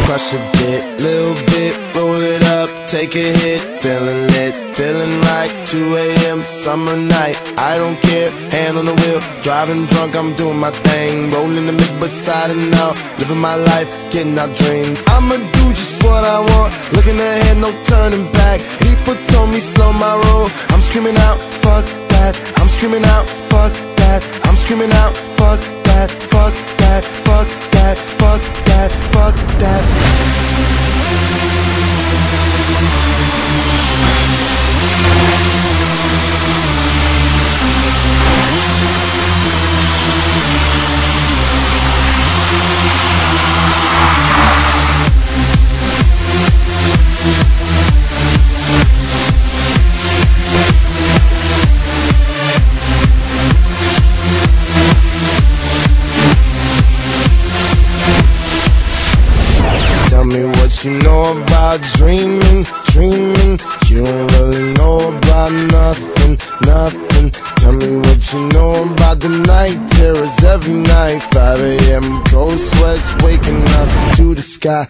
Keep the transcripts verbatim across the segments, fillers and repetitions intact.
crush a bit, little bit, roll it up, take a hit, feeling lit, feeling right, two A M summer night, I don't care, hand on the wheel, driving drunk, I'm doing my thing, rolling the mid beside and out, living my life, getting our dreams. I'ma do just what I want, looking ahead, no turning back. People told me slow my roll, I'm screaming out, fuck that, I'm screaming out, fuck that, I'm screaming out, fuck that, fuck that, fuck that, fuck that, fuck that. Tell me what you know about dreaming, dreaming. You don't really know about nothing, nothing. Tell me what you know about the night terrors every night. five A M cold sweats waking up to the sky.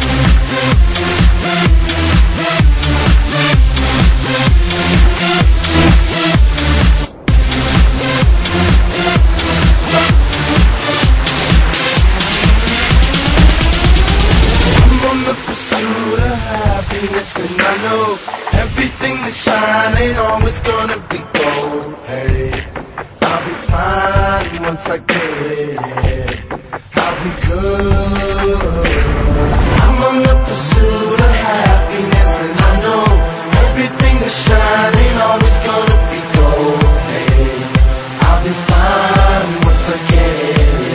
And I know everything that shine ain't always gonna be gold. Hey, I'll be fine once I get it. I'll be good. I'm on the pursuit of happiness, and I know everything that shine ain't always gonna be gold. Hey, I'll be fine once I get it.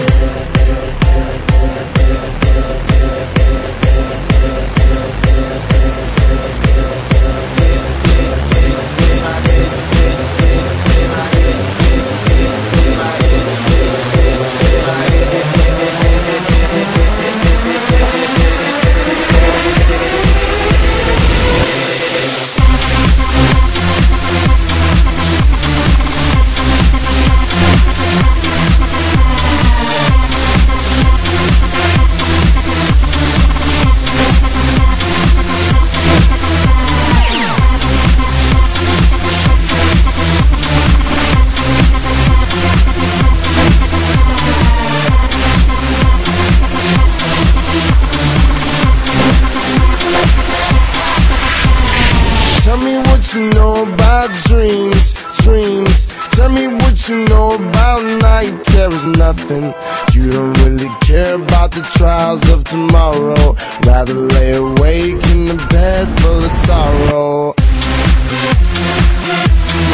Tell me what you know about dreams, dreams. Tell me what you know about night terrors, nothing. You don't really care about the trials of tomorrow. Rather lay awake in the bed full of sorrow.